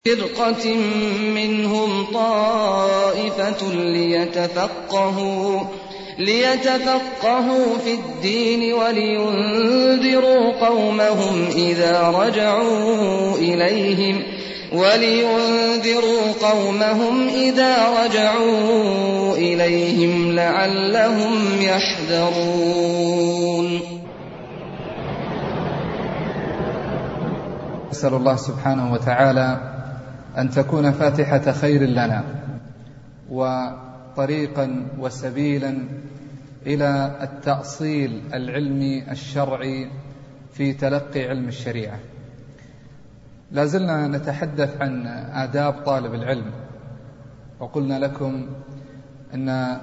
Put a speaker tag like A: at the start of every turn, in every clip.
A: فرقة منهم طائفة ليتفقهوا في الدين ولينذروا قومهم إذا رجعوا إليهم لعلهم يحذرون.
B: أسأل الله سبحانه وتعالى أن تكون فاتحة خير لنا وطريقا وسبيلا إلى التأصيل العلمي الشرعي في تلقي علم الشريعة. لازلنا نتحدث عن آداب طالب العلم، وقلنا لكم أن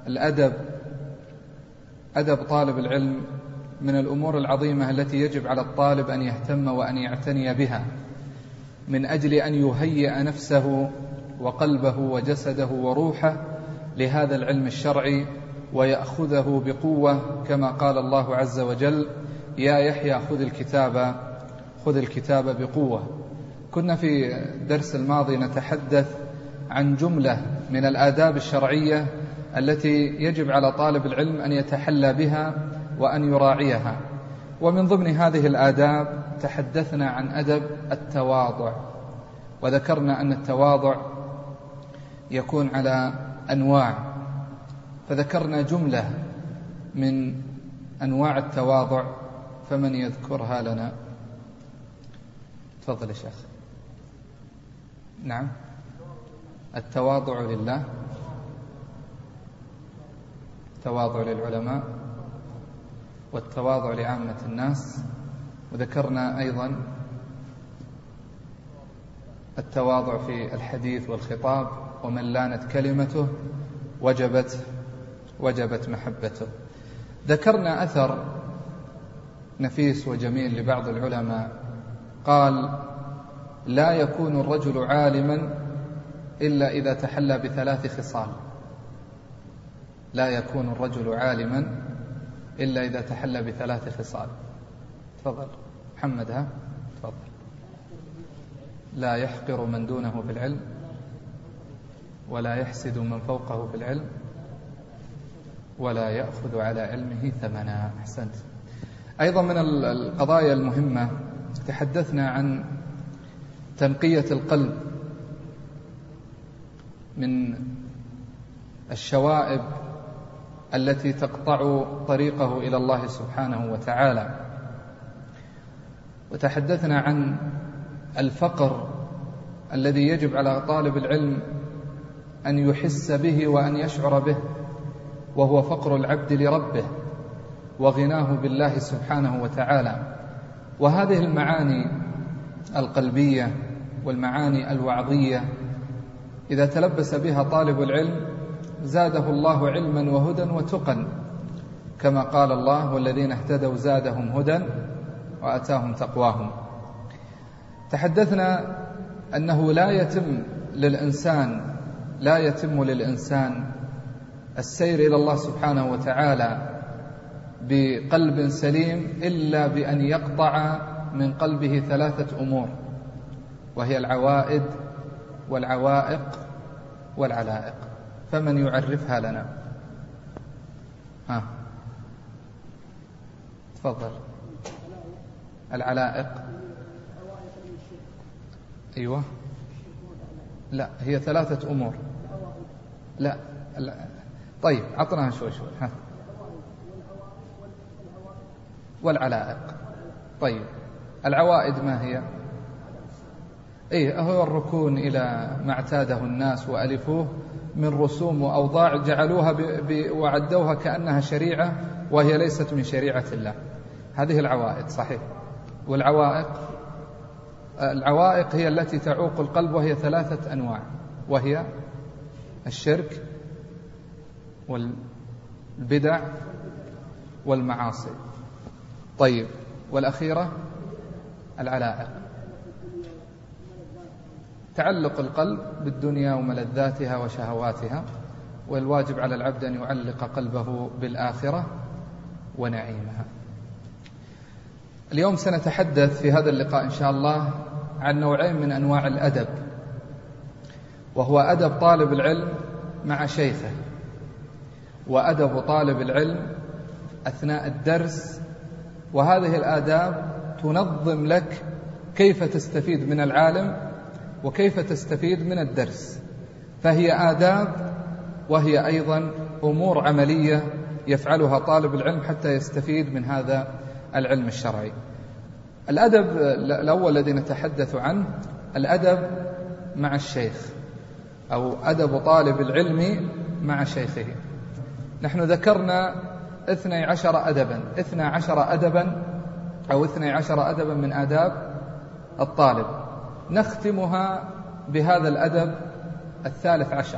B: أدب طالب العلم من الأمور العظيمة التي يجب على الطالب أن يهتم وأن يعتني بها من أجل أن يهيئ نفسه وقلبه وجسده وروحه لهذا العلم الشرعي ويأخذه بقوة، كما قال الله عز وجل: يا يحيى خذ الكتاب بقوة. كنا في الدرس الماضي نتحدث عن جملة من الآداب الشرعية التي يجب على طالب العلم أن يتحلى بها وأن يراعيها، ومن ضمن هذه الآداب تحدثنا عن أدب التواضع، وذكرنا أن التواضع يكون على أنواع، فذكرنا جملة من أنواع التواضع، فمن يذكرها لنا؟ تفضل يا شيخ. نعم. التواضع لله، التواضع للعلماء، والتواضع لعامة الناس، وذكرنا أيضا التواضع في الحديث والخطاب، ومن لانت كلمته وجبت محبته. ذكرنا أثر نفيس وجميل لبعض العلماء قال: لا يكون الرجل عالما إلا إذا تحلى بثلاث خصال. لا يكون الرجل عالما إلا إذا تحلى بثلاث خصال. تفضل محمد. تفضل. لا يحقر من دونه في العلم، ولا يحسد من فوقه في العلم، ولا يأخذ على علمه ثمنا. أحسنت. أيضا من القضايا المهمة تحدثنا عن تنقية القلب من الشوائب التي تقطع طريقه إلى الله سبحانه وتعالى، وتحدثنا عن الفقر الذي يجب على طالب العلم أن يحس به وأن يشعر به، وهو فقر العبد لربه وغناه بالله سبحانه وتعالى. وهذه المعاني القلبية والمعاني الوعظية إذا تلبس بها طالب العلم زاده الله علما وهدى وتقا، كما قال الله: والذين اهتدوا زادهم هدى وآتاهم تقواهم. تحدثنا أنه لا يتم للإنسان السير إلى الله سبحانه وتعالى بقلب سليم إلا بأن يقطع من قلبه ثلاثة أمور، وهي العوائد والعوائق والعلائق. فمن يعرفها لنا؟ تفضل. العلائق. أيوة. لا، هي ثلاثة أمور. لا. طيب عطناها شوي. والعلائق. طيب العوائد ما هي؟ هو الركون إلى ما اعتاده الناس وألفوه من رسوم وأوضاع جعلوها وعدوها كأنها شريعة وهي ليست من شريعة الله. هذه العوائد. صحيح. العوائق هي التي تعوق القلب، وهي ثلاثة أنواع، وهي الشرك والبدع والمعاصي. طيب، والأخيرة العلائق، تعلق القلب بالدنيا وملذاتها وشهواتها، والواجب على العبد أن يعلق قلبه بالآخرة ونعيمها. اليوم سنتحدث في هذا اللقاء إن شاء الله عن نوعين من أنواع الأدب وهو أدب طالب العلم مع شيخه، وأدب طالب العلم أثناء الدرس. وهذه الآداب تنظم لك كيف تستفيد من العالم وكيف تستفيد من الدرس، فهي آداب وهي أيضا أمور عملية يفعلها طالب العلم حتى يستفيد من هذا العلم الشرعي. الأدب الأول الذي نتحدث عنه الأدب مع الشيخ، أو أدب طالب العلم مع شيخه. نحن ذكرنا 12 أدبا أو 12 أدبا من آداب الطالب، نختمها بهذا الأدب 13،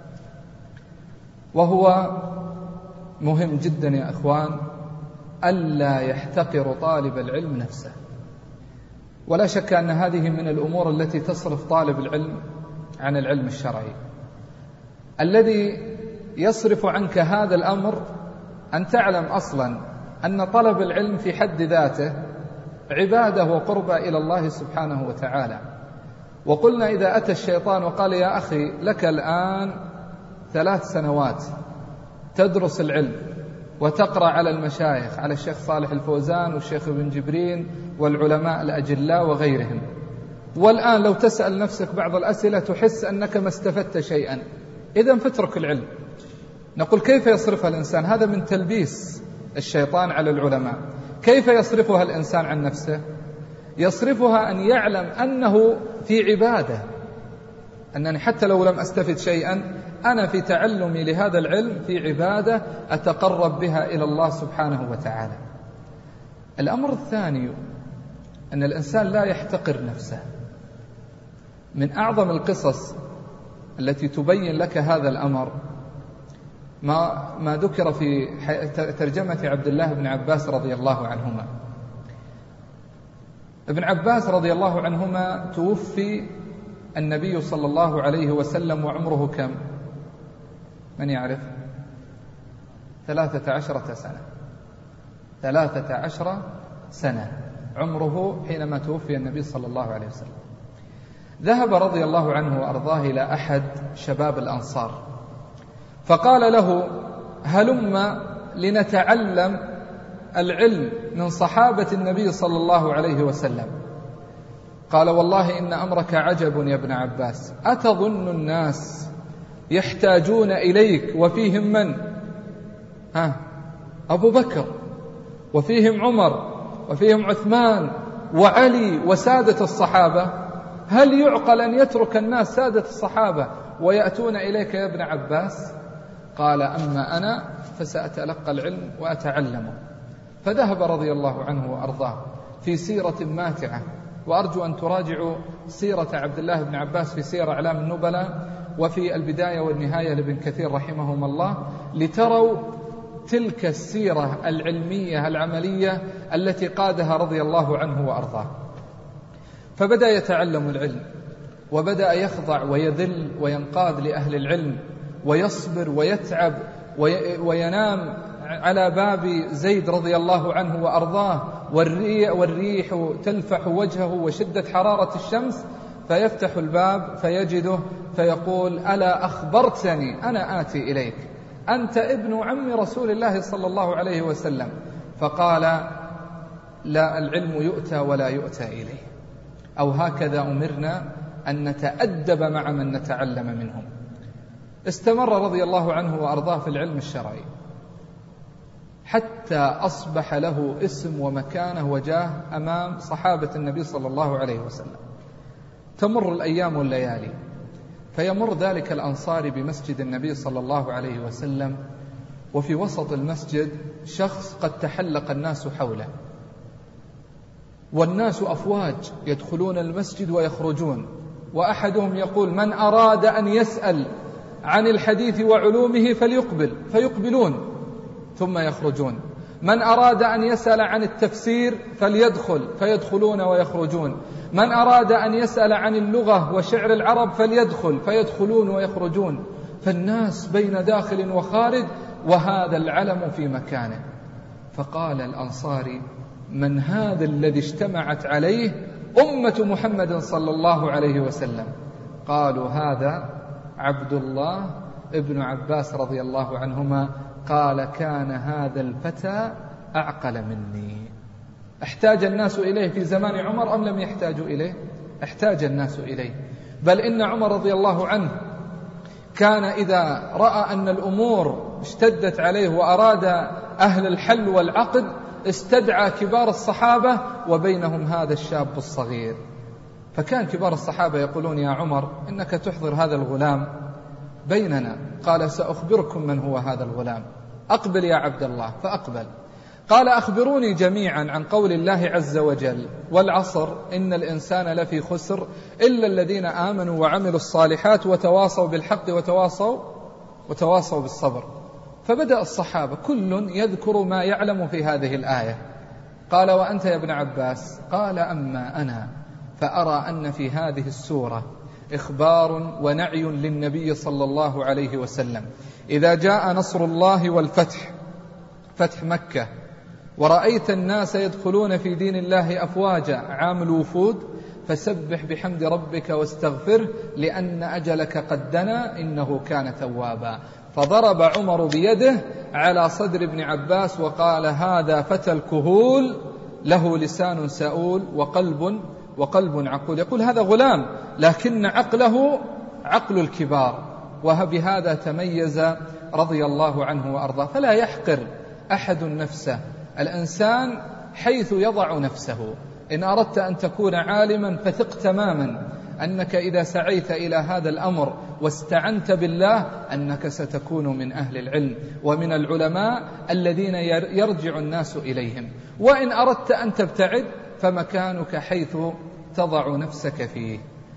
B: وهو مهم جدا يا أخوان، ألا يحتقر طالب العلم نفسه. ولا شك أن هذه من الأمور التي تصرف طالب العلم عن العلم الشرعي. الذي يصرف عنك هذا الأمر أن تعلم أصلا أن طلب العلم في حد ذاته عبادة وقربة إلى الله سبحانه وتعالى. وقلنا إذا أتى الشيطان وقال يا أخي لك الآن 3 سنوات تدرس العلم وتقرأ على المشايخ، على الشيخ صالح الفوزان والشيخ ابن جبرين والعلماء الأجلاء وغيرهم، والآن لو تسأل نفسك بعض الأسئلة تحس أنك ما استفدت شيئا، إذن فاترك العلم. نقول كيف يصرفها الإنسان؟ هذا من تلبيس الشيطان على العلماء. كيف يصرفها الإنسان عن نفسه؟ يصرفها أن يعلم أنه في عبادة، أنني حتى لو لم أستفد شيئا أنا في تعلمي لهذا العلم في عبادة أتقرب بها إلى الله سبحانه وتعالى. الأمر الثاني أن الإنسان لا يحتقر نفسه. من أعظم القصص التي تبين لك هذا الأمر ما ذكر في ترجمة عبد الله بن عباس رضي الله عنهما. ابن عباس رضي الله عنهما توفي النبي صلى الله عليه وسلم وعمره كم؟ من يعرف؟ 13 سنة. 13 سنة عمره حينما توفي النبي صلى الله عليه وسلم. ذهب رضي الله عنه وأرضاه إلى أحد شباب الأنصار فقال له هلم لنتعلم العلم من صحابة النبي صلى الله عليه وسلم. قال والله إن أمرك عجب يا ابن عباس، أتظن الناس يحتاجون إليك وفيهم من؟ أبو بكر وفيهم عمر وفيهم عثمان وعلي وسادة الصحابة، هل يعقل أن يترك الناس سادة الصحابة ويأتون إليك يا ابن عباس؟ قال أما أنا فسأتلقى العلم وأتعلمه. فذهب رضي الله عنه وأرضاه في سيرة ماتعة، وأرجو أن تراجعوا سيرة عبد الله بن عباس في سير أعلام النبلاء وفي البداية والنهاية لابن كثير رحمهم الله، لتروا تلك السيرة العلمية العملية التي قادها رضي الله عنه وأرضاه. فبدأ يتعلم العلم، وبدأ يخضع ويذل وينقاد لأهل العلم، ويصبر ويتعب وينام على باب زيد رضي الله عنه وأرضاه، والريح تلفح وجهه وشدة حرارة الشمس، فيفتح الباب فيجده فيقول ألا أخبرتني أنا آتي إليك، أنت ابن عم رسول الله صلى الله عليه وسلم. فقال لا، العلم يؤتى ولا يؤتى إليه، أو هكذا أمرنا أن نتأدب مع من نتعلم منهم. استمر رضي الله عنه وأرضاه في العلم الشرعي حتى أصبح له اسم ومكانة وجاه أمام صحابة النبي صلى الله عليه وسلم. تمر الأيام والليالي، فيمر ذلك الأنصاري بمسجد النبي صلى الله عليه وسلم، وفي وسط المسجد شخص قد تحلق الناس حوله، والناس أفواج يدخلون المسجد ويخرجون، وأحدهم يقول من أراد أن يسأل عن الحديث وعلومه فليقبل، فيقبلون ثم يخرجون. من أراد أن يسأل عن التفسير فليدخل، فيدخلون ويخرجون. من أراد أن يسأل عن اللغة وشعر العرب فليدخل، فيدخلون ويخرجون. فالناس بين داخل وخارج، وهذا العلم في مكانه. فقال الأنصاري من هذا الذي اجتمعت عليه أمة محمد صلى الله عليه وسلم؟ قالوا هذا عبد الله ابن عباس رضي الله عنهما قال: كان هذا الفتى أعقل مني. احتاج الناس إليه في زمان عمر أم لم يحتاجوا إليه؟ احتاج الناس إليه، بل إن عمر رضي الله عنه كان إذا رأى أن الأمور اشتدت عليه وأراد أهل الحل والعقد استدعى كبار الصحابة وبينهم هذا الشاب الصغير. فكان كبار الصحابة يقولون: يا عمر إنك تحضر هذا الغلام بيننا. قال: سأخبركم من هو هذا الغلام، أقبل يا عبد الله. فأقبل. قال: أخبروني جميعا عن قول الله عز وجل: والعصر إن الإنسان لفي خسر إلا الذين آمنوا وعملوا الصالحات وتواصوا بالحق وتواصوا بالصبر. فبدأ الصحابة كل يذكر ما يعلم في هذه الآية. قال: وأنت يا ابن عباس؟ قال: أما أنا فأرى أن في هذه السورة إخبار ونعي للنبي صلى الله عليه وسلم: إذا جاء نصر الله والفتح، فتح مكة، ورأيت الناس يدخلون في دين الله أفواجا عام الوفود، فسبح بحمد ربك واستغفره لأن أجلك قد دنا إنه كان توابا. فضرب عمر بيده على صدر ابن عباس وقال: هذا فتى الكهول له لسان سؤول وقلب عقول. يقول هذا غلام لكن عقله عقل الكبار، وبهذا تميز رضي الله عنه وأرضاه. فلا يحقر أحد نفسه، الإنسان حيث يضع نفسه. إن أردت أن تكون عالما فثق تماما أنك إذا سعيت إلى هذا الأمر واستعنت بالله أنك ستكون من أهل العلم ومن العلماء الذين يرجع الناس إليهم. وإن أردت أن تبتعد فمكانك حيث تضع نفسك فيه.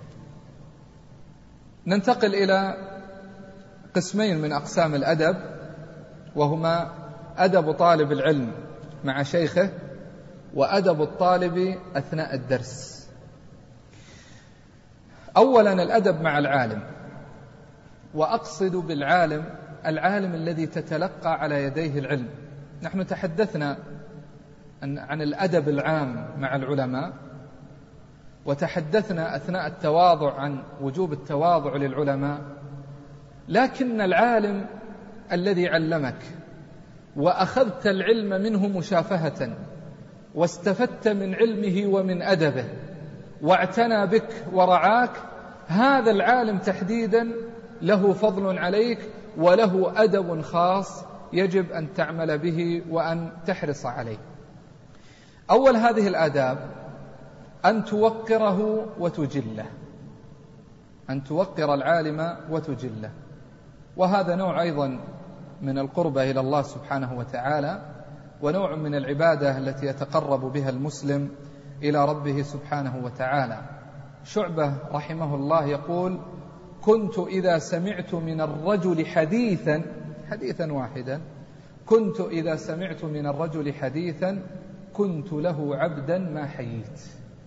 B: ننتقل إلى قسمين من أقسام الأدب، وهما أدب طالب العلم مع شيخه وأدب الطالب أثناء الدرس. أولا الأدب مع العالم، وأقصد بالعالم العالم الذي تتلقى على يديه العلم. نحن تحدثنا عن الأدب العام مع العلماء، وتحدثنا أثناء التواضع عن وجوب التواضع للعلماء، لكن العالم الذي علمك وأخذت العلم منه مشافهة واستفدت من علمه ومن أدبه واعتنى بك ورعاك، هذا العالم تحديدا له فضل عليك وله أدب خاص يجب أن تعمل به وأن تحرص عليه. أول هذه الآداب أن توقره وتجله، أن توقر العالم وتجله، وهذا نوع أيضا من القربة إلى الله سبحانه وتعالى، ونوع من العبادة التي يتقرب بها المسلم إلى ربه سبحانه وتعالى. شعبة رحمه الله يقول: كنت إذا سمعت من الرجل حديثا واحدا، كنت إذا سمعت من الرجل حديثا كنت له عبدا ما حييت.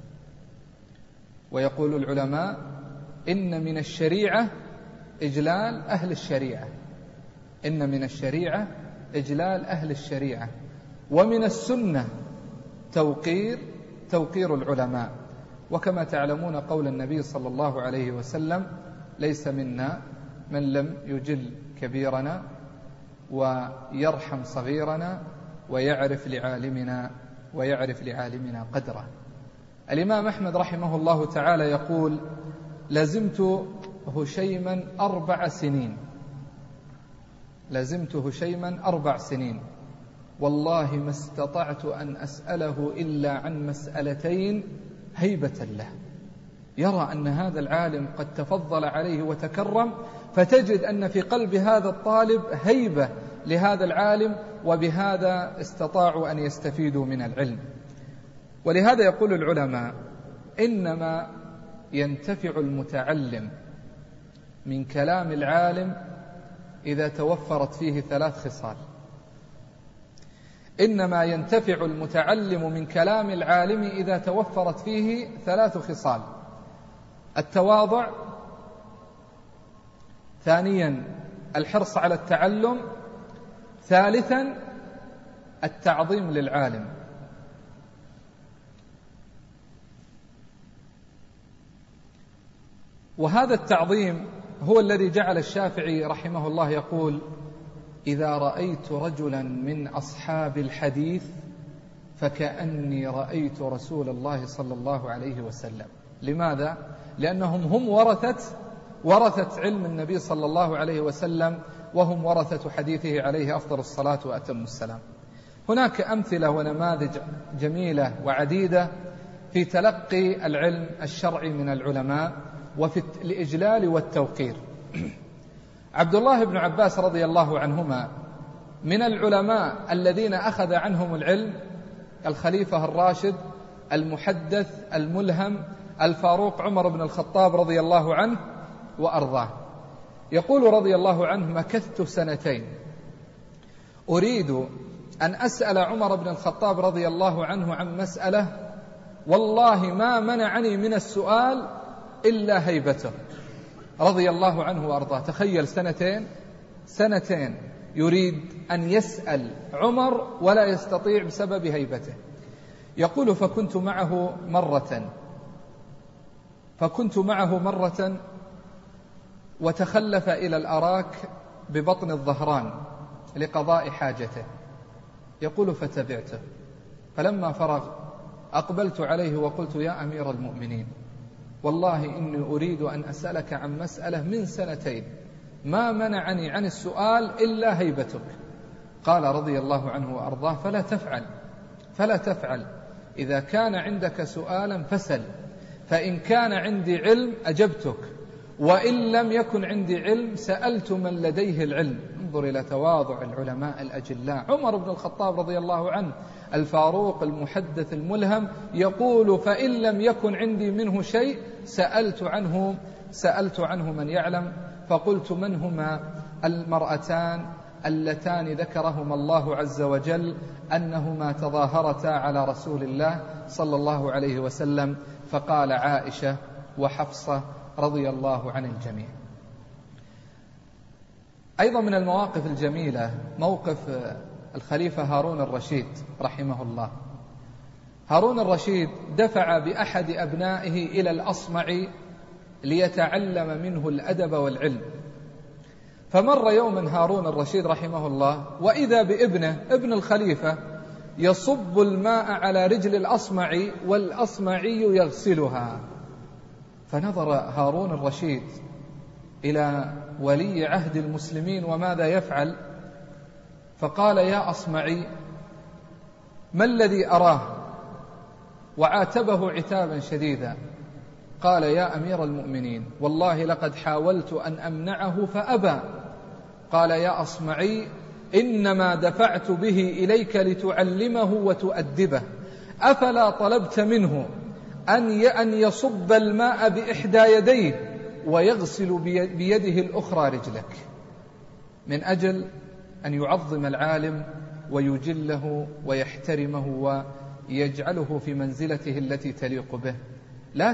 B: ويقول العلماء: إن من الشريعة إجلال أهل الشريعة، إن من الشريعة إجلال أهل الشريعة، ومن السنة توقير العلماء. وكما تعلمون قول النبي صلى الله عليه وسلم: ليس منا من لم يجل كبيرنا ويرحم صغيرنا ويعرف لعالمنا قدره. الإمام أحمد رحمه الله تعالى يقول: لزمت هشيما 4 سنين، لزمت هشيما 4 سنين، والله ما استطعت أن أسأله إلا عن مسألتين هيبة له. يرى أن هذا العالم قد تفضل عليه وتكرم، فتجد أن في قلب هذا الطالب هيبة لهذا العالم، وبهذا استطاعوا أن يستفيدوا من العلم. ولهذا يقول العلماء: إنما ينتفع المتعلم من كلام العالم إذا توفرت فيه 3 خصال. إنما ينتفع المتعلم من كلام العالم إذا توفرت فيه 3 خصال: التواضع، ثانيا الحرص على التعلم، ثالثا التعظيم للعالم. وهذا التعظيم هو الذي جعل الشافعي رحمه الله يقول: إذا رأيت رجلا من أصحاب الحديث فكأني رأيت رسول الله صلى الله عليه وسلم. لماذا؟ لأنهم هم ورثة علم النبي صلى الله عليه وسلم، وهم ورثة حديثه عليه أفضل الصلاة وأتم السلام. هناك أمثلة ونماذج جميلة وعديدة في تلقي العلم الشرعي من العلماء وفي الإجلال والتوقير. عبد الله بن عباس رضي الله عنهما من العلماء الذين أخذ عنهم العلم الخليفة الراشد المحدث الملهم الفاروق عمر بن الخطاب رضي الله عنه وأرضاه. يقول رضي الله عنه: مكثت 2 أريد أن أسأل عمر بن الخطاب رضي الله عنه عن مسألة، والله ما منعني من السؤال إلا هيبته رضي الله عنه وأرضاه. تخيل 2 يريد أن يسأل عمر ولا يستطيع بسبب هيبته. يقول: فكنت معه مرة وتخلف إلى الأراك ببطن الظهران لقضاء حاجته. يقول: فتبعته، فلما فرغ أقبلت عليه وقلت: يا أمير المؤمنين، والله إني أريد أن أسألك عن مسألة من 2 ما منعني عن السؤال إلا هيبتك. قال رضي الله عنه وأرضاه: فلا تفعل، إذا كان عندك سؤالا فسل، فإن كان عندي علم أجبتك، وإن لم يكن عندي علم سألت من لديه العلم. انظر إلى تواضع العلماء الأجلاء. عمر بن الخطاب رضي الله عنه الفاروق المحدث الملهم يقول: فإن لم يكن عندي منه شيء سألت عنه من يعلم. فقلت: من هما المرأتان اللتان ذكرهما الله عز وجل أنهما تظاهرتا على رسول الله صلى الله عليه وسلم؟ فقال: عائشة وحفصة رضي الله عن الجميع. أيضا من المواقف الجميلة موقف الخليفة هارون الرشيد رحمه الله. هارون الرشيد دفع بأحد أبنائه إلى الأصمع ليتعلم منه الأدب والعلم. فمر يوما هارون الرشيد رحمه الله وإذا بابنه ابن الخليفة يصب الماء على رجل الأصمع والأصمعي يغسلها. فنظر هارون الرشيد إلى ولي عهد المسلمين وماذا يفعل، فقال: يا أصمعي، ما الذي أراه؟ وعاتبه عتابا شديدا. قال: يا أمير المؤمنين، والله لقد حاولت أن أمنعه فأبى. قال: يا أصمعي، إنما دفعت به إليك لتعلمه وتؤدبه، أفلا طلبت منه أن يصب الماء بإحدى يديه ويغسل بيده الأخرى رجلك؟ من أجل أن يعظم العالم ويجله ويحترمه ويجعله في منزلته التي تليق به. لا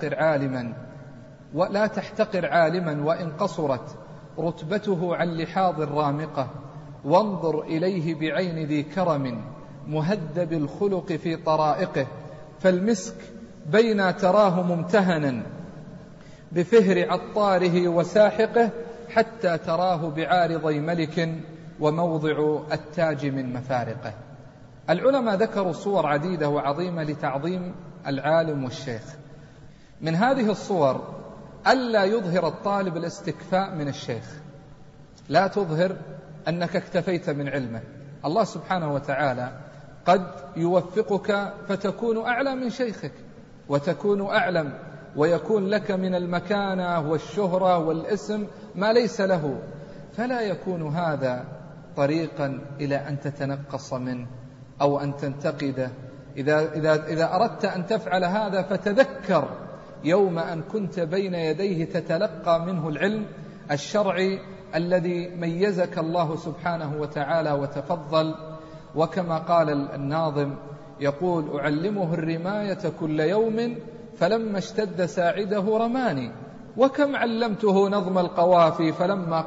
B: تحتقر عالما وإن قصرت رتبته عن لحاظ الرامقة، وانظر إليه بعين ذي كرم مهذب الخلق في طرائقه، فالمسك بين تراه ممتهنا بفهر عطاره وساحقه، حتى تراه بعارضي ملك وموضع التاج من مفارقه. العلماء ذكروا صور عديدة وعظيمة لتعظيم العالم والشيخ. من هذه الصور ألا يظهر الطالب الاستكفاء من الشيخ، لا تظهر أنك اكتفيت من علمه. الله سبحانه وتعالى قد يوفقك فتكون أعلى من شيخك وتكون أعلم، ويكون لك من المكانة والشهرة والاسم ما ليس له، فلا يكون هذا طريقا إلى أن تتنقص منه أو أن تنتقده. إذا أردت أن تفعل هذا فتذكر يوم أن كنت بين يديه تتلقى منه العلم الشرعي الذي ميزك الله سبحانه وتعالى وتفضل. وكما قال الناظم يقول: أعلمه الرماية كل يوم فلما اشتد ساعده رماني، وكم علمته نظم القوافي فلما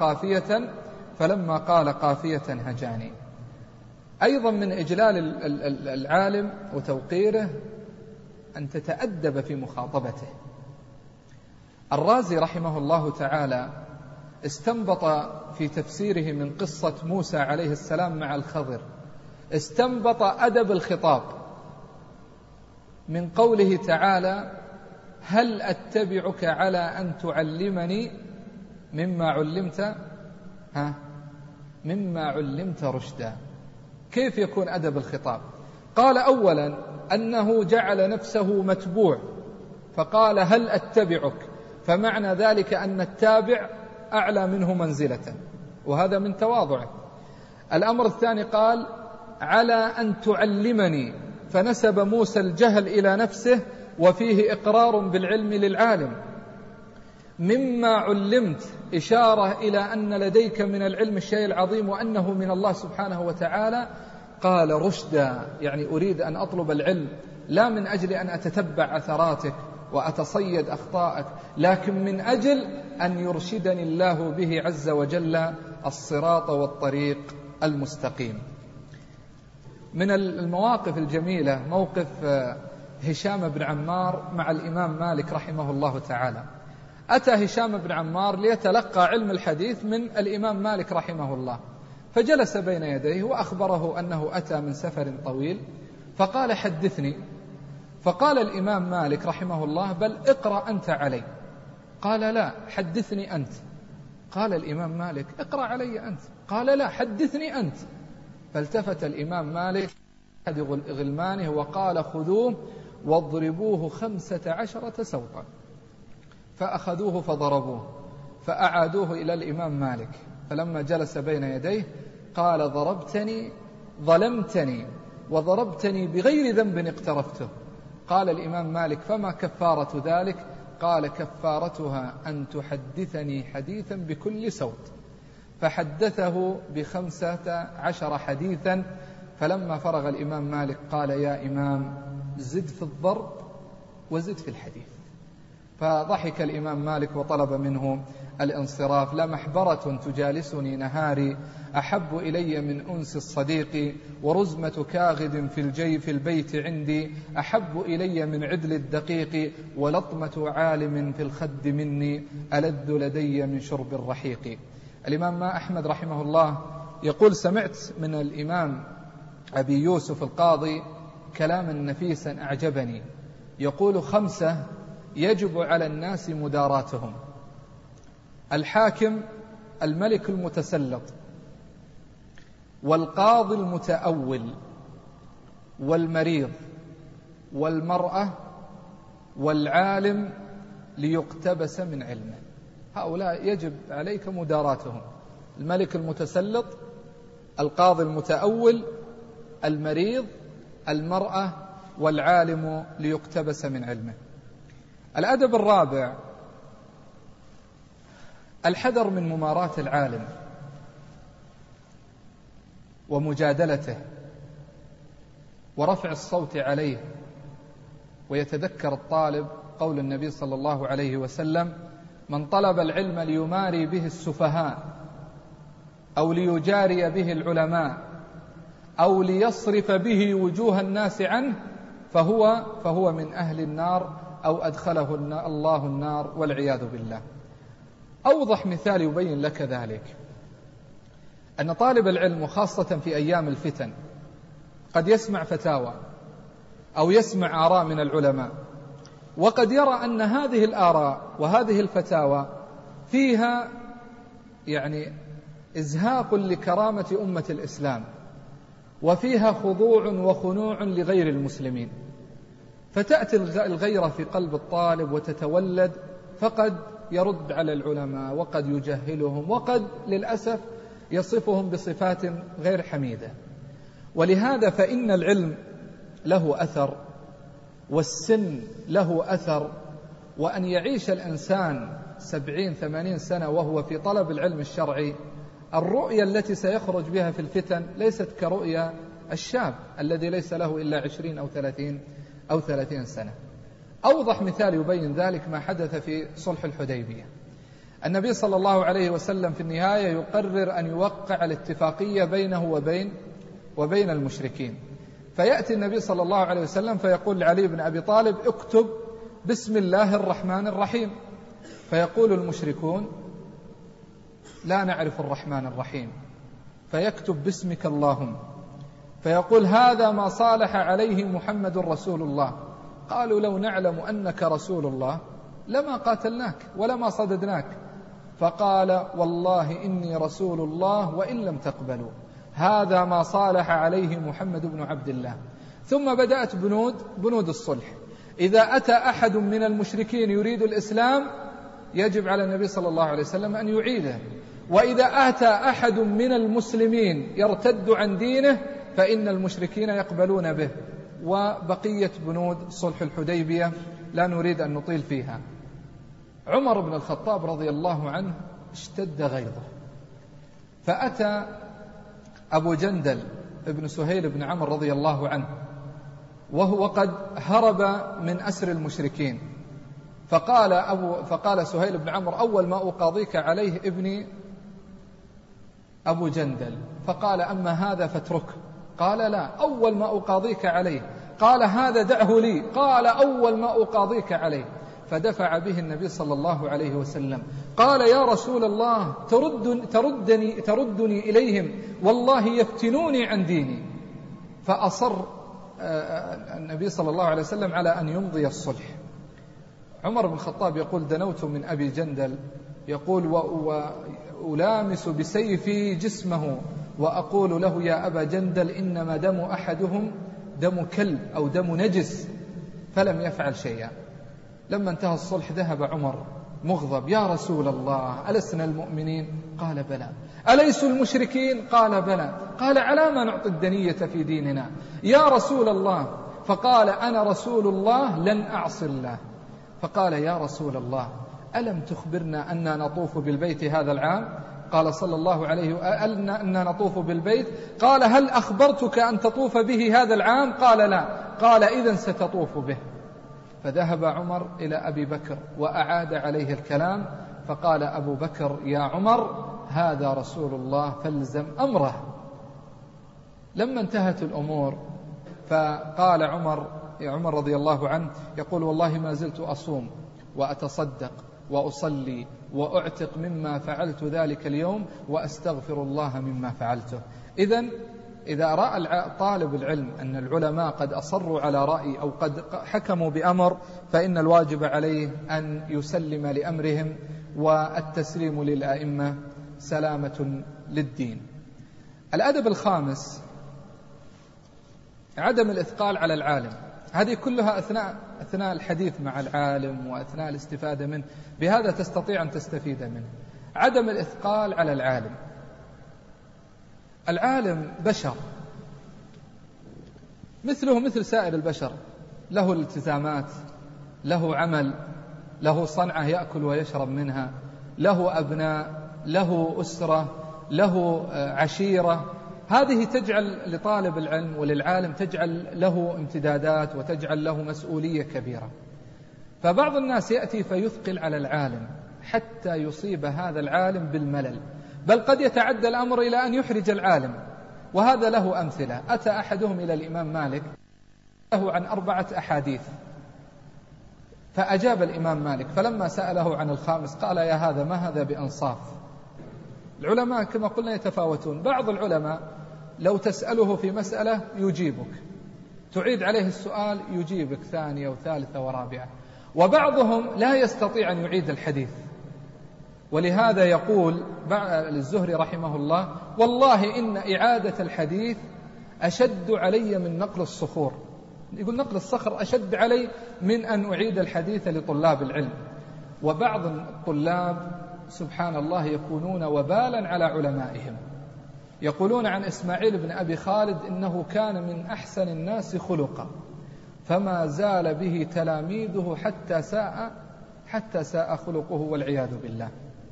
B: قال قافية هجاني. أيضا من إجلال العالم وتوقيره أن تتأدب في مخاطبته. الرازي رحمه الله تعالى استنبط في تفسيره من قصة موسى عليه السلام مع الخضر، استنبط أدب الخطاب من قوله تعالى: هل أتبعك على أن تعلمني مما علمت رشدا. كيف يكون أدب الخطاب؟ قال: أولا أنه جعل نفسه متبوع فقال: هل أتبعك، فمعنى ذلك أن التابع أعلى منه منزلة، وهذا من تواضعه. الأمر الثاني قال: على أن تعلمني، فنسب موسى الجهل إلى نفسه وفيه إقرار بالعلم للعالم. مما علمت إشارة إلى أن لديك من العلم الشيء العظيم وأنه من الله سبحانه وتعالى. قال: رشدا، يعني أريد أن أطلب العلم لا من أجل أن أتتبع أثراتك وأتصيد أخطائك، لكن من أجل أن يرشدني الله به عز وجل الصراط والطريق المستقيم. من المواقف الجميلة موقف هشام بن عمار مع الإمام مالك رحمه الله تعالى. أتى هشام بن عمار ليتلقى علم الحديث من الإمام مالك رحمه الله، فجلس بين يديه وأخبره أنه أتى من سفر طويل، فقال: حدثني. فقال الإمام مالك رحمه الله: بل اقرأ أنت علي. قال: لا، حدثني أنت. قال الإمام مالك: اقرأ علي أنت. قال: لا، حدثني أنت. فالتفت الإمام مالك أحد غلمانه وقال: خذوه واضربوه 15 سوطا. فأخذوه فضربوه، فأعادوه إلى الإمام مالك، فلما جلس بين يديه قال: ضربتني، ظلمتني، وضربتني بغير ذنب اقترفته. قال الإمام مالك: فما كفارة ذلك؟ قال: كفارتها أن تحدثني حديثا بكل صوت. فحدثه 15 حديثا. فلما فرغ الإمام مالك قال: يا إمام، زد في الضرب وزد في الحديث. فضحك الإمام مالك وطلب منه الانصراف. لمحبرة تجالسني نهاري أحب إلي من أنس الصديق، ورزمة كاغد في البيت عندي أحب إلي من عدل الدقيق، ولطمة عالم في الخد مني ألذ لدي من شرب الرحيق. الإمام أحمد رحمه الله يقول: سمعت من الإمام أبي يوسف القاضي كلاما نفيسا أعجبني، يقول: 5 يجب على الناس مداراتهم: الحاكم، الملك المتسلط، والقاضي المتأول، والمريض، والمرأة، والعالم ليقتبس من علمه. هؤلاء يجب عليك مداراتهم: الملك المتسلط، القاضي المتأول، المريض، المرأة، والعالم ليقتبس من علمه. الأدب الرابع: الحذر من مماراة العالم ومجادلته ورفع الصوت عليه. ويتذكر الطالب قول النبي صلى الله عليه وسلم: من طلب العلم ليماري به السفهاء، أو ليجاري به العلماء، أو ليصرف به وجوه الناس عنه، فهو من أهل النار، أو أدخله الله النار والعياذ بالله. أوضح مثال يبين لك ذلك أن طالب العلم، وخاصة في أيام الفتن، قد يسمع فتاوى أو يسمع آراء من العلماء، وقد يرى أن هذه الآراء وهذه الفتاوى فيها إزهاق لكرامة أمة الإسلام، وفيها خضوع وخنوع لغير المسلمين، فتأتي الغيرة في قلب الطالب وتتولد، فقد يرد على العلماء، وقد يجهلهم، وقد للأسف يصفهم بصفات غير حميدة. ولهذا فإن العلم له أثر، والسن له أثر، وأن يعيش الإنسان 70-80 سنة وهو في طلب العلم الشرعي، الرؤية التي سيخرج بها في الفتن ليست كرؤيا الشاب الذي ليس له إلا 20 أو 30 سنة. أوضح مثال يبين ذلك ما حدث في صلح الحديبية. النبي صلى الله عليه وسلم في النهاية يقرر أن يوقع الاتفاقية بينه وبين المشركين، فيأتي النبي صلى الله عليه وسلم فيقول لعلي بن أبي طالب: اكتب بسم الله الرحمن الرحيم. فيقول المشركون لا نعرف الرحمن الرحيم، فيكتب باسمك اللهم، فيقول هذا ما صالح عليه محمد رسول الله. قالوا لو نعلم أنك رسول الله لما قاتلناك ولما صددناك. فقال والله إني رسول الله وإن لم تقبلوا، هذا ما صالح عليه محمد بن عبد الله. ثم بدأت بنود الصلح. إذا أتى أحد من المشركين يريد الإسلام يجب على النبي صلى الله عليه وسلم أن يعيده، وإذا أتى أحد من المسلمين يرتد عن دينه فإن المشركين يقبلون به. وبقية بنود صلح الحديبية لا نريد أن نطيل فيها. عمر بن الخطاب رضي الله عنه اشتد غيظه، فأتى أبو جندل ابن سهيل بن عمرو رضي الله عنه وهو قد هرب من أسر المشركين، فقال سهيل بن عمرو أول ما أقاضيك عليه ابني أبو جندل. فقال أما هذا فاتركه. قال لا، أول ما أقاضيك عليه. قال هذا دعه لي. قال أول ما أقاضيك عليه. فدفع به النبي صلى الله عليه وسلم. قال يا رسول الله تردني إليهم والله يفتنوني عن ديني. فأصر النبي صلى الله عليه وسلم على أن يمضي الصلح. عمر بن الخطاب يقول دنوت من أبي جندل، يقول وألامس بسيفي جسمه وأقول له يا أبا جندل إنما دم أحدهم دم كلب أو دم نجس، فلم يفعل شيئا. لما انتهى الصلح ذهب عمر مغضب، يا رسول الله ألسنا المؤمنين؟ قال بلى. أليسوا المشركين؟ قال بلى. قال على ما نعطي الدنية في ديننا يا رسول الله؟ فقال أنا رسول الله لن أعصي الله. فقال يا رسول الله ألم تخبرنا أننا نطوف بالبيت هذا العام؟ قال صلى الله عليه وسلم أننا نطوف بالبيت. قال هل أخبرتك أن تطوف به هذا العام؟ قال لا. قال إذن ستطوف به. فذهب عمر إلى أبي بكر وأعاد عليه الكلام، فقال أبو بكر يا عمر هذا رسول الله فالزم أمره. لما انتهت الأمور فقال عمر رضي الله عنه يقول والله ما زلت أصوم وأتصدق وأصلي وأعتق مما فعلت ذلك اليوم وأستغفر الله مما فعلته. إذا رأى طالب العلم أن العلماء قد أصروا على رأي أو قد حكموا بأمر فإن الواجب عليه أن يسلم لأمرهم، والتسليم للأئمة سلامة للدين. الأدب الخامس عدم الإثقال على العالم. هذه كلها أثناء الحديث مع العالم وأثناء الاستفادة منه، بهذا تستطيع أن تستفيد منه. عدم الإثقال على العالم. العالم بشر مثله مثل سائر البشر، له الالتزامات، له عمل، له صنعة يأكل ويشرب منها، له أبناء، له أسرة، له عشيرة. هذه تجعل لطالب العلم وللعالم تجعل له امتدادات وتجعل له مسؤولية كبيرة. فبعض الناس يأتي فيثقل على العالم حتى يصيب هذا العالم بالملل، بل قد يتعدى الأمر إلى أن يحرج العالم، وهذا له أمثلة. أتى أحدهم إلى الإمام مالك له عن 4 أحاديث، فأجاب الإمام مالك، فلما سأله عن الخامس قال يا هذا ما هذا بأنصاف. العلماء كما قلنا يتفاوتون، بعض العلماء لو تسأله في مسألة يجيبك، تعيد عليه السؤال يجيبك ثانية وثالثة ورابعة، وبعضهم لا يستطيع أن يعيد الحديث. ولهذا يقول الزهري رحمه الله والله إن إعادة الحديث أشد علي من نقل الصخور. يقول نقل الصخر أشد علي من أن أعيد الحديث لطلاب العلم. وبعض الطلاب سبحان الله يكونون وبالا على علمائهم. يقولون عن إسماعيل بن أبي خالد إنه كان من أحسن الناس خلقا، فما زال به تلاميذه حتى ساء خلقه والعياذ بالله.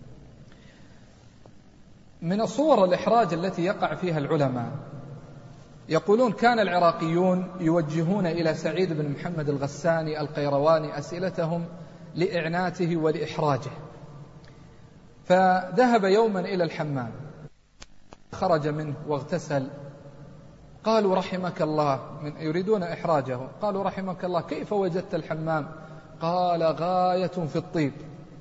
B: من صور الإحراج التي يقع فيها العلماء، يقولون كان العراقيون يوجهون إلى سعيد بن محمد الغساني القيرواني أسئلتهم لإعناته ولإحراجه، فذهب يوما إلى الحمام، خرج منه واغتسل. قالوا رحمك الله، يريدون إحراجه، قالوا رحمك الله كيف وجدت الحمام؟ قال غاية في الطيب.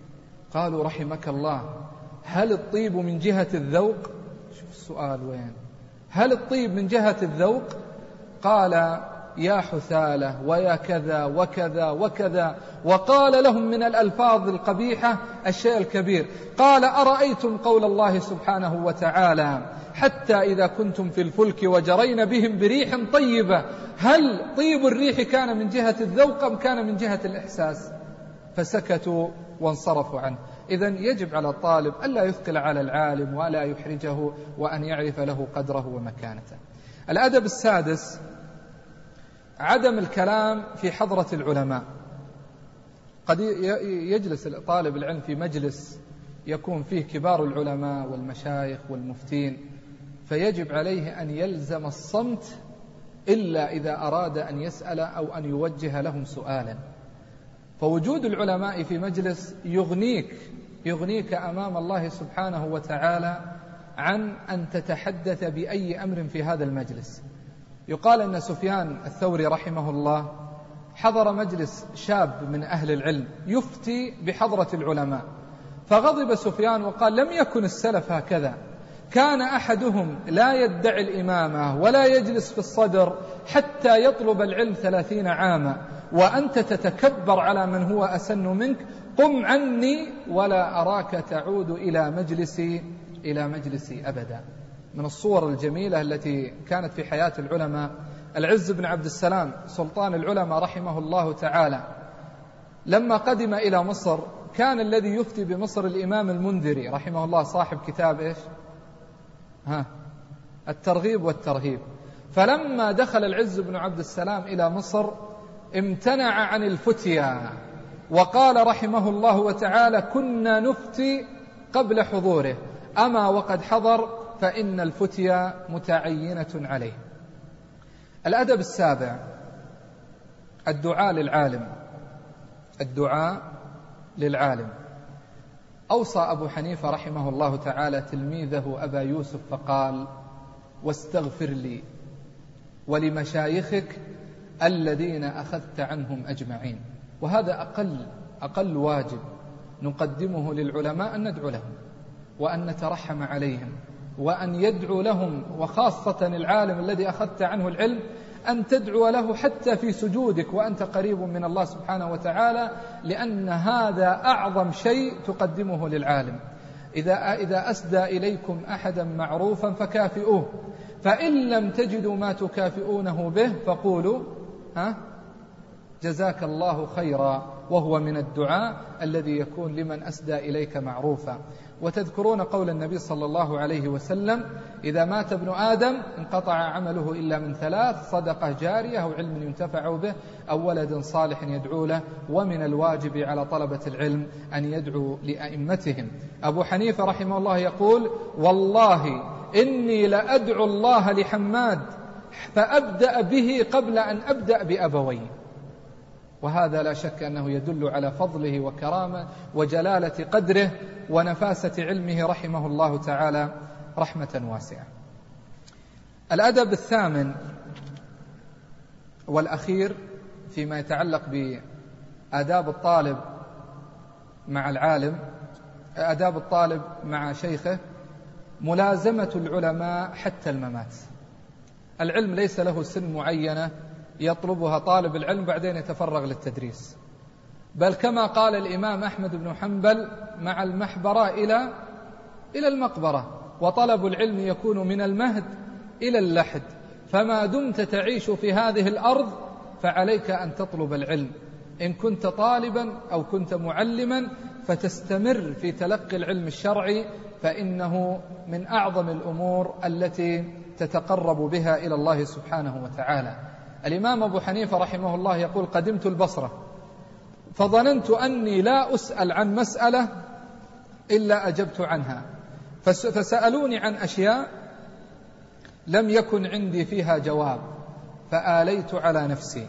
B: قالوا رحمك الله هل الطيب من جهة الذوق؟ شوف السؤال وين، هل الطيب من جهة الذوق؟ قال يا حثالة ويا كذا وكذا وكذا، وقال لهم من الألفاظ القبيحة الشيء الكبير. قال أرأيتم قول الله سبحانه وتعالى حتى إذا كنتم في الفلك وجرين بهم بريح طيبة، هل طيب الريح كان من جهة الذوق أم كان من جهة الإحساس؟ فسكتوا وانصرفوا عنه. إذن يجب على الطالب ألا يثقل على العالم ولا يحرجه، وأن يعرف له قدره ومكانته. الأدب السادس عدم الكلام في حضرة العلماء. قد يجلس طالب العلم في مجلس يكون فيه كبار العلماء والمشايخ والمفتين، فيجب عليه أن يلزم الصمت إلا إذا أراد أن يسأل أو أن يوجه لهم سؤالا. فوجود العلماء في مجلس يغنيك أمام الله سبحانه وتعالى عن أن تتحدث بأي أمر في هذا المجلس. يقال أن سفيان الثوري رحمه الله حضر مجلس شاب من أهل العلم يفتي بحضرة العلماء، فغضب سفيان وقال لم يكن السلف هكذا، كان أحدهم لا يدعي الإمامة ولا يجلس في الصدر حتى يطلب العلم 30 عاما، وأنت تتكبر على من هو أسن منك، قم عني ولا أراك تعود إلى مجلسي أبدا. من الصور الجميلة التي كانت في حياة العلماء العز بن عبد السلام سلطان العلماء رحمه الله تعالى، لما قدم إلى مصر كان الذي يفتي بمصر الإمام المنذري رحمه الله صاحب كتاب الترغيب والترهيب. فلما دخل العز بن عبد السلام إلى مصر امتنع عن الفتيا، وقال رحمه الله وتعالى كنا نفتي قبل حضوره، أما وقد حضر فإن الفتيا متعينة عليه. الأدب السابع الدعاء للعالم. أوصى أبو حنيفة رحمه الله تعالى تلميذه أبا يوسف فقال واستغفر لي ولمشايخك الذين أخذت عنهم أجمعين. وهذا أقل واجب نقدمه للعلماء، أن ندعو لهم وأن نترحم عليهم وأن يدعو لهم، وخاصة العالم الذي أخذت عنه العلم أن تدعو له حتى في سجودك وأنت قريب من الله سبحانه وتعالى، لأن هذا أعظم شيء تقدمه للعالم. إذا أسدى إليكم أحدا معروفا فكافئوه، فإن لم تجدوا ما تكافئونه به فقولوا جزاك الله خيرا، وهو من الدعاء الذي يكون لمن أسدى إليك معروفا. وتذكرون قول النبي صلى الله عليه وسلم إذا مات ابن آدم انقطع عمله إلا من 3: صدقة جارية أو علم ينتفع به أو ولد صالح يدعو له. ومن الواجب على طلبة العلم أن يدعو لأئمتهم. أبو حنيفة رحمه الله يقول والله إني لأدعو الله لحماد فأبدأ به قبل أن أبدأ بأبوي. وهذا لا شك أنه يدل على فضله وكرامة وجلالة قدره ونفاسة علمه رحمه الله تعالى رحمة واسعة. الأدب الثامن والأخير فيما يتعلق بآداب الطالب مع العالم، آداب الطالب مع شيخه، ملازمة العلماء حتى الممات. العلم ليس له سن معينة يطلبها طالب العلم بعدين يتفرغ للتدريس، بل كما قال الإمام أحمد بن حنبل مع المحبرة إلى المقبرة، وطلب العلم يكون من المهد إلى اللحد. فما دمت تعيش في هذه الأرض فعليك أن تطلب العلم، إن كنت طالبا أو كنت معلما فتستمر في تلقي العلم الشرعي، فإنه من أعظم الأمور التي تتقرب بها إلى الله سبحانه وتعالى. الإمام أبو حنيفة رحمه الله يقول قدمت البصرة فظننت أني لا أسأل عن مسألة إلا أجبت عنها، فسألوني عن أشياء لم يكن عندي فيها جواب، فآليت على نفسي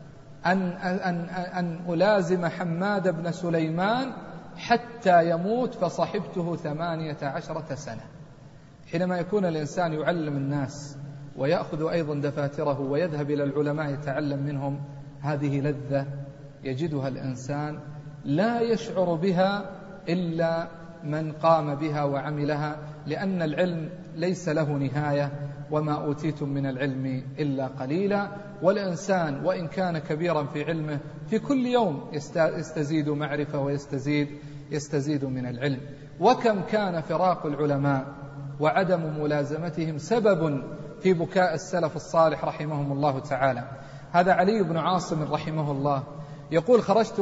B: أن ألازم حماد بن سليمان حتى يموت، فصحبته 18 سنة. حينما يكون الإنسان يعلم الناس ويأخذ أيضا دفاتره ويذهب إلى العلماء يتعلم منهم، هذه لذة يجدها الإنسان لا يشعر بها إلا من قام بها وعملها، لأن العلم ليس له نهاية، وما أوتيتم من العلم إلا قليلا. والإنسان وإن كان كبيرا في علمه في كل يوم يستزيد معرفة ويستزيد من العلم. وكم كان فراق العلماء وعدم ملازمتهم سبب في بكاء السلف الصالح رحمهم الله تعالى. هذا علي بن عاصم رحمه الله يقول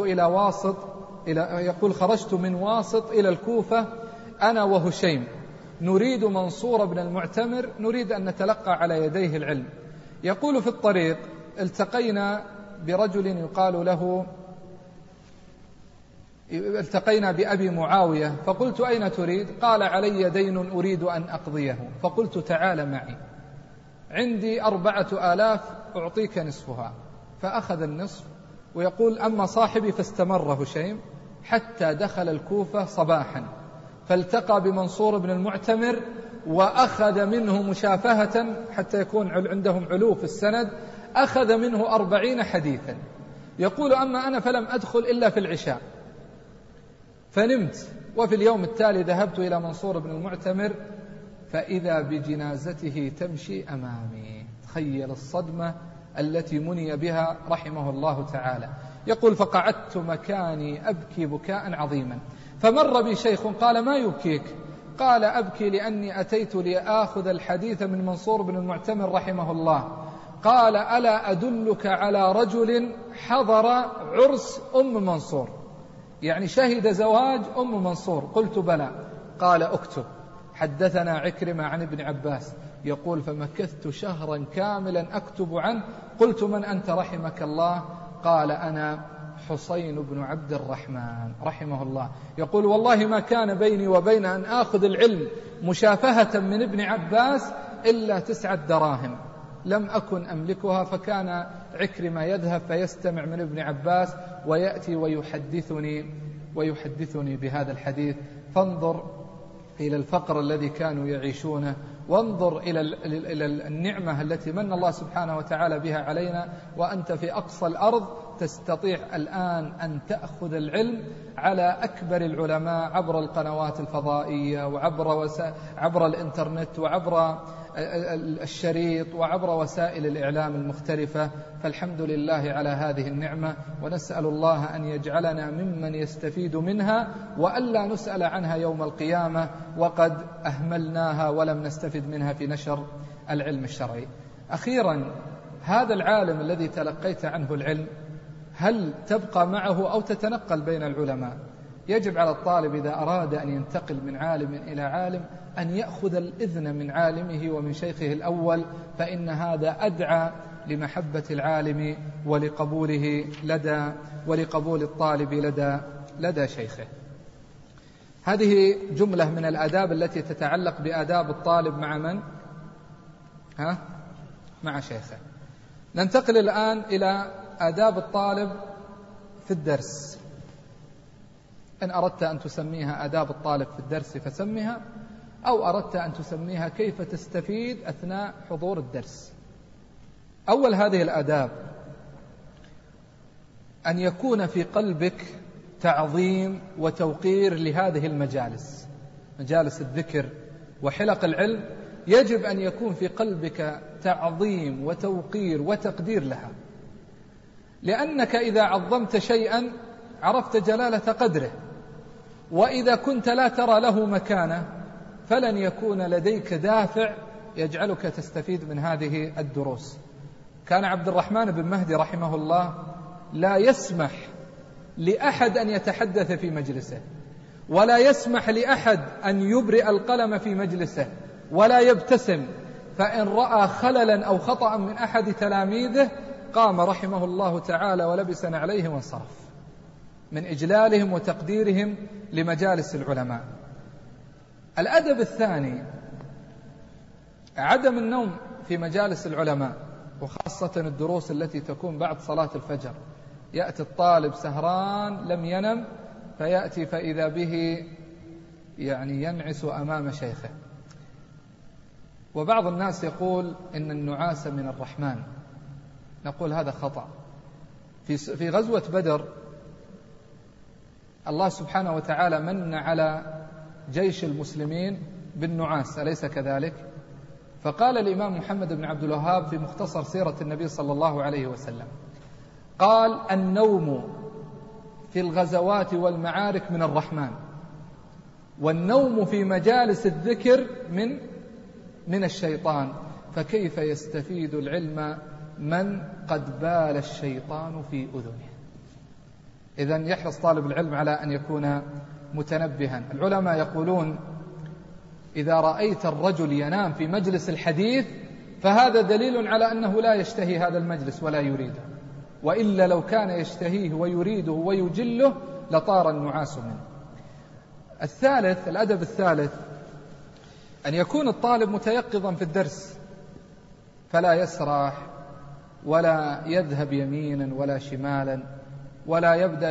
B: خرجت من واسط إلى الكوفة أنا وهشيم نريد منصور بن المعتمر، نريد أن نتلقى على يديه العلم. يقول في الطريق التقينا برجل يقال له التقينا بأبي معاوية، فقلت أين تريد؟ قال علي دين أريد أن أقضيه. فقلت تعال معي، عندي 4000 أعطيك نصفها. فأخذ النصف. ويقول أما صاحبي فاستمر هشيم حتى دخل الكوفة صباحا، فالتقى بمنصور بن المعتمر وأخذ منه مشافهة حتى يكون عندهم علو في السند، أخذ منه 40 حديثا. يقول أما أنا فلم أدخل إلا في العشاء فنمت، وفي اليوم التالي ذهبت إلى منصور بن المعتمر فإذا بجنازته تمشي أمامي. تخيل الصدمة التي مني بها رحمه الله تعالى. يقول فقعدت مكاني أبكي بكاء عظيما، فمر بي شيخ قال ما يبكيك؟ قال أبكي لأني أتيت لآخذ الحديث من منصور بن المعتمر رحمه الله. قال ألا أدلك على رجل حضر عرس أم منصور، يعني شهد زواج أم منصور؟ قلت بلى. قال اكتب. حدثنا عكرمة عن ابن عباس يقول فمكثت شهرا كاملا أكتب عنه. قلت من أنت رحمك الله؟ قال أنا حسين بن عبد الرحمن رحمه الله. يقول والله ما كان بيني وبين أن آخذ العلم مشافهة من ابن عباس إلا 9 دراهم لم أكن أملكها. فكان عكرمة يذهب فيستمع من ابن عباس ويأتي ويحدثني بهذا الحديث. فانظر إلى الفقر الذي كانوا يعيشونه، وانظر إلى النعمة التي من الله سبحانه وتعالى بها علينا، وأنت في أقصى الأرض تستطيع الآن أن تأخذ العلم على أكبر العلماء عبر القنوات الفضائية وعبر الإنترنت وعبر الشريط وعبر وسائل الإعلام المختلفة. فالحمد لله على هذه النعمة، ونسأل الله أن يجعلنا ممن يستفيد منها وألا نسأل عنها يوم القيامة وقد أهملناها ولم نستفد منها في نشر العلم الشرعي. أخيرا، هذا العالم الذي تلقيت عنه العلم هل تبقى معه أو تتنقل بين العلماء؟ يجب على الطالب إذا أراد أن ينتقل من عالم إلى عالم أن يأخذ الإذن من عالمه ومن شيخه الأول، فإن هذا أدعى لمحبة العالم ولقبول الطالب لدى شيخه. هذه جملة من الآداب التي تتعلق بآداب الطالب مع من؟ مع شيخه. ننتقل الآن إلى آداب الطالب في الدرس. إن أردت أن تسميها آداب الطالب في الدرس فسمها، أو أردت أن تسميها كيف تستفيد أثناء حضور الدرس. أول هذه الآداب أن يكون في قلبك تعظيم وتوقير لهذه المجالس، مجالس الذكر وحلق العلم. يجب أن يكون في قلبك تعظيم وتوقير وتقدير لها، لأنك إذا عظمت شيئا عرفت جلالة قدره، وإذا كنت لا ترى له مكانة فلن يكون لديك دافع يجعلك تستفيد من هذه الدروس. كان عبد الرحمن بن مهدي رحمه الله لا يسمح لأحد أن يتحدث في مجلسه، ولا يسمح لأحد أن يبرئ القلم في مجلسه، ولا يبتسم. فإن رأى خللا أو خطأ من أحد تلاميذه قام رحمه الله تعالى ولبس عليه وانصرف، من إجلالهم وتقديرهم لمجالس العلماء. الأدب الثاني عدم النوم في مجالس العلماء، وخاصة الدروس التي تكون بعد صلاة الفجر. يأتي الطالب سهران لم ينم، فيأتي فإذا به ينعس أمام شيخه. وبعض الناس يقول إن النعاس من الرحمن، نقول هذا خطأ. في غزوة بدر الله سبحانه وتعالى من على جيش المسلمين بالنعاس، أليس كذلك؟ فقال الإمام محمد بن عبد الوهاب في مختصر سيرة النبي صلى الله عليه وسلم، قال: النوم في الغزوات والمعارك من الرحمن، والنوم في مجالس الذكر من الشيطان، فكيف يستفيد العلم من قد بال الشيطان في أذنه؟ إذن يحرص طالب العلم على أن يكون متنبها. العلماء يقولون: إذا رأيت الرجل ينام في مجلس الحديث فهذا دليل على أنه لا يشتهي هذا المجلس ولا يريده، وإلا لو كان يشتهيه ويريده ويجله لطار النعاس منه. الثالث، الأدب الثالث، أن يكون الطالب متيقظا في الدرس، فلا يسرح ولا يذهب يمينا ولا شمالا، ولا يبدأ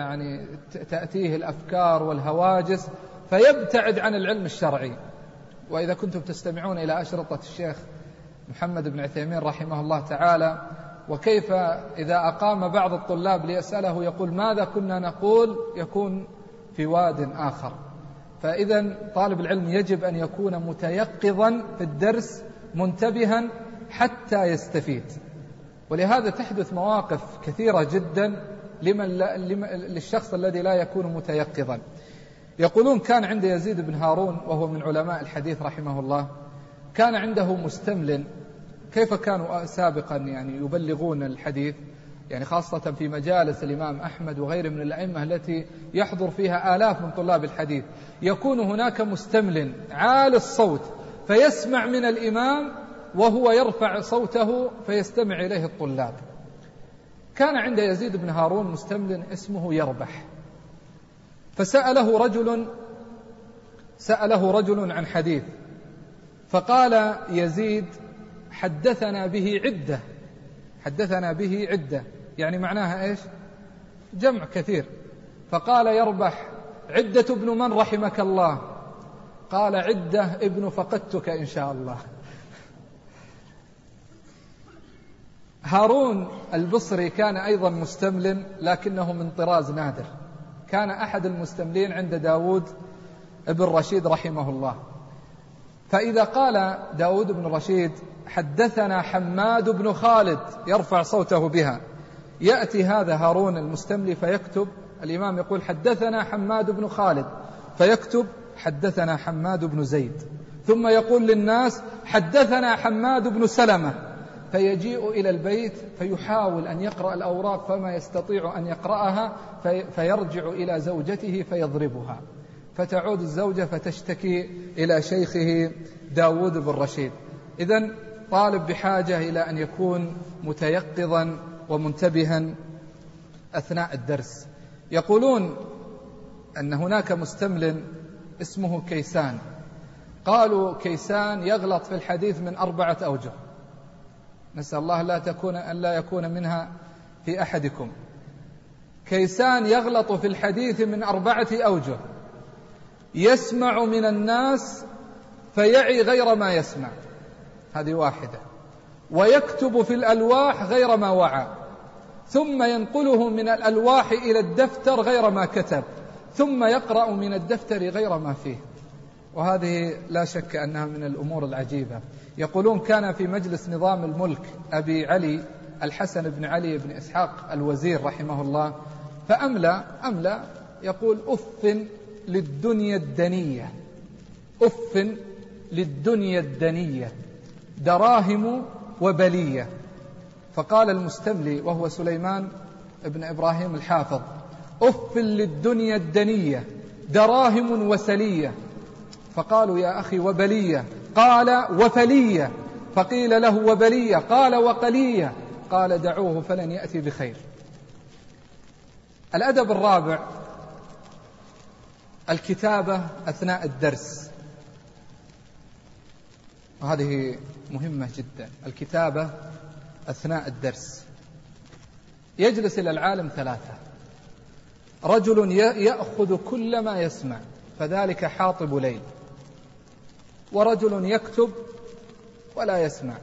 B: تأتيه الأفكار والهواجس فيبتعد عن العلم الشرعي. وإذا كنتم تستمعون إلى أشرطة الشيخ محمد بن عثيمين رحمه الله تعالى، وكيف إذا أقام بعض الطلاب ليسأله يقول: ماذا كنا نقول؟ يكون في واد آخر. فإذا طالب العلم يجب أن يكون متيقظا في الدرس منتبها حتى يستفيد. ولهذا تحدث مواقف كثيرة جدا للشخص الذي لا يكون متيقظا. يقولون: كان عند يزيد بن هارون وهو من علماء الحديث رحمه الله، كان عنده مستمل. كيف كانوا سابقا يبلغون الحديث، خاصة في مجالس الإمام أحمد وغيره من الأئمة التي يحضر فيها آلاف من طلاب الحديث، يكون هناك مستمل عالي الصوت فيسمع من الإمام وهو يرفع صوته فيستمع إليه الطلاب. كان عند يزيد بن هارون مستمل اسمه يربح، فسأله رجل عن حديث، فقال يزيد: حدثنا به عدة، معناها إيش؟ جمع كثير. فقال يربح: عدة ابن من رحمك الله؟ قال: عدة ابن فقدتك إن شاء الله. هارون البصري كان أيضا مستمل، لكنه من طراز نادر، كان أحد المستملين عند داود بن رشيد رحمه الله. فإذا قال داود بن رشيد: حدثنا حماد بن خالد، يرفع صوته بها، يأتي هذا هارون المستملي فيكتب، الإمام يقول: حدثنا حماد بن خالد، فيكتب: حدثنا حماد بن زيد، ثم يقول للناس: حدثنا حماد بن سلمة، فيجيء إلى البيت فيحاول أن يقرأ الأوراق فما يستطيع أن يقرأها، فيرجع إلى زوجته فيضربها، فتعود الزوجة فتشتكي إلى شيخه داود بن رشيد. إذن طالب بحاجة إلى أن يكون متيقظا ومنتبها أثناء الدرس. يقولون أن هناك مستمل اسمه كيسان، قالوا كيسان يغلط في الحديث من 4 أوجه، نسأل الله أن لا يكون منها في أحدكم. كيسان يغلط في الحديث من 4 أوجه: يسمع من الناس فيعي غير ما يسمع، هذه واحدة، ويكتب في الألواح غير ما وعى، ثم ينقله من الألواح إلى الدفتر غير ما كتب، ثم يقرأ من الدفتر غير ما فيه. وهذه لا شك أنها من الأمور العجيبة. يقولون: كان في مجلس نظام الملك أبي علي الحسن بن علي بن إسحاق الوزير رحمه الله، فأملى يقول: أف للدنيا الدنية، أف للدنيا الدنية، دراهم وبلية. فقال المستملي وهو سليمان بن إبراهيم الحافظ: أف للدنيا الدنية، دراهم وسلية. فقالوا: يا أخي وبلية؟ قال: وفلية. فقيل له: وبلية؟ قال: وقلية. قال: دعوه فلن يأتي بخير. الأدب الرابع: الكتابة أثناء الدرس، وهذه مهمة جدا. الكتابة أثناء الدرس. يجلس إلى العالم 3: رجل يأخذ كل ما يسمع فذلك حاطب ليل، ورجل يكتب ولا يسمع،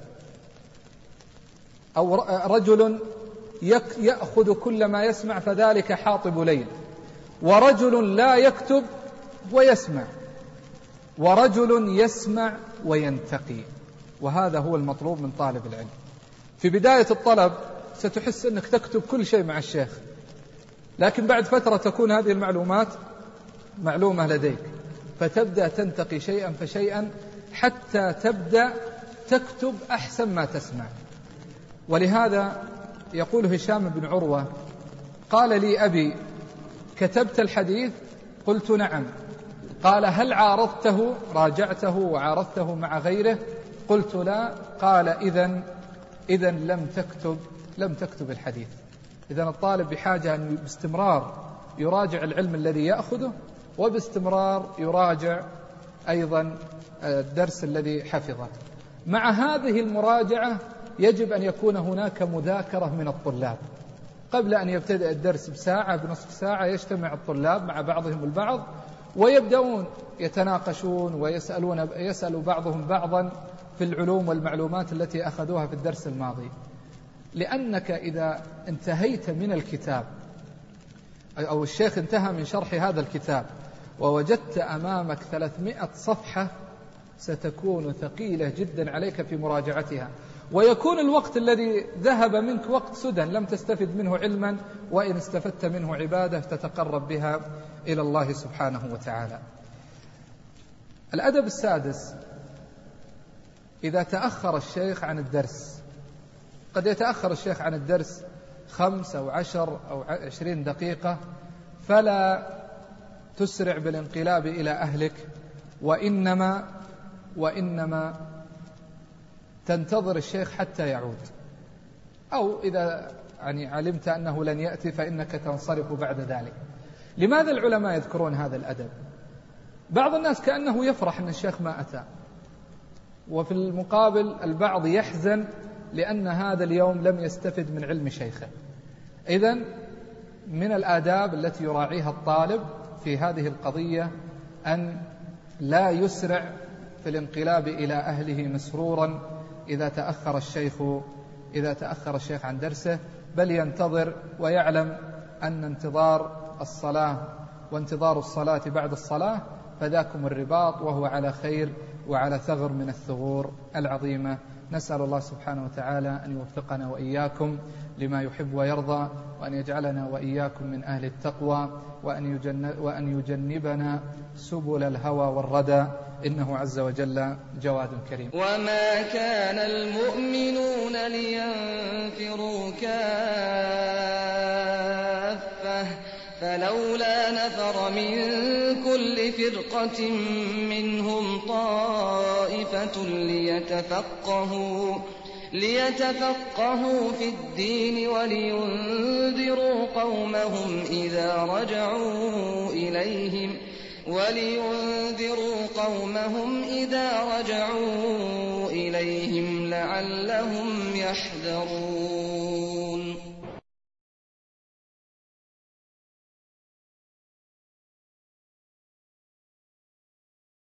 B: أو رجل يأخذ كل ما يسمع فذلك حاطب ليل، ورجل لا يكتب ويسمع، ورجل يسمع وينتقي. وهذا هو المطلوب من طالب العلم. في بداية الطلب ستحس أنك تكتب كل شيء مع الشيخ، لكن بعد فترة تكون هذه المعلومات معلومة لديك، فتبدأ تنتقي شيئا فشيئا حتى تبدأ تكتب أحسن ما تسمع. ولهذا يقول هشام بن عروة: قال لي أبي: كتبت الحديث؟ قلت: نعم. قال: هل عارضته، راجعته وعارضته مع غيره؟ قلت: لا. قال: إذن لم تكتب الحديث. إذن الطالب بحاجة أن باستمرار يراجع العلم الذي يأخذه، وباستمرار يراجع أيضا الدرس الذي حفظه. مع هذه المراجعة يجب أن يكون هناك مذاكرة من الطلاب. قبل أن يبتدأ الدرس بساعة بنصف ساعة يجتمع الطلاب مع بعضهم البعض ويبدأون يتناقشون ويسأل بعضهم بعضا في العلوم والمعلومات التي أخذوها في الدرس الماضي. لأنك إذا انتهيت من الكتاب أو الشيخ انتهى من شرح هذا الكتاب ووجدت أمامك 300 صفحة ستكون ثقيلة جدا عليك في مراجعتها، ويكون الوقت الذي ذهب منك وقت سدى لم تستفد منه علما، وإن استفدت منه عبادة تتقرب بها إلى الله سبحانه وتعالى. الأدب السادس: إذا تأخر الشيخ عن الدرس، قد يتأخر الشيخ عن الدرس 5 أو 10 أو 20 دقيقة، فلا تسرع بالانقلاب إلى أهلك، وإنما تنتظر الشيخ حتى يعود، أو إذا علمت أنه لن يأتي فإنك تنصرف بعد ذلك. لماذا العلماء يذكرون هذا الأدب؟ بعض الناس كأنه يفرح أن الشيخ ما أتى، وفي المقابل البعض يحزن لأن هذا اليوم لم يستفد من علم شيخه. إذن من الآداب التي يراعيها الطالب في هذه القضية أن لا يسرع في الانقلاب إلى أهله مسرورا إذا تأخر الشيخ عن درسه، بل ينتظر ويعلم أن انتظار الصلاة وانتظار الصلاة بعد الصلاة فذاكم الرباط، وهو على خير وعلى ثغر من الثغور العظيمة. نسأل الله سبحانه وتعالى أن يوفقنا وإياكم لما يحب ويرضى، وأن يجعلنا وإياكم من أهل التقوى، وأن يجنبنا سبل الهوى والردى، إنه عز وجل جواد كريم.
A: وما كان المؤمنون لينفروا كافة فلولا نفر من كل فرقة منهم طائفة ليتفقهوا في الدين ولينذروا قومهم إذا رجعوا إليهم لعلهم يحذرون.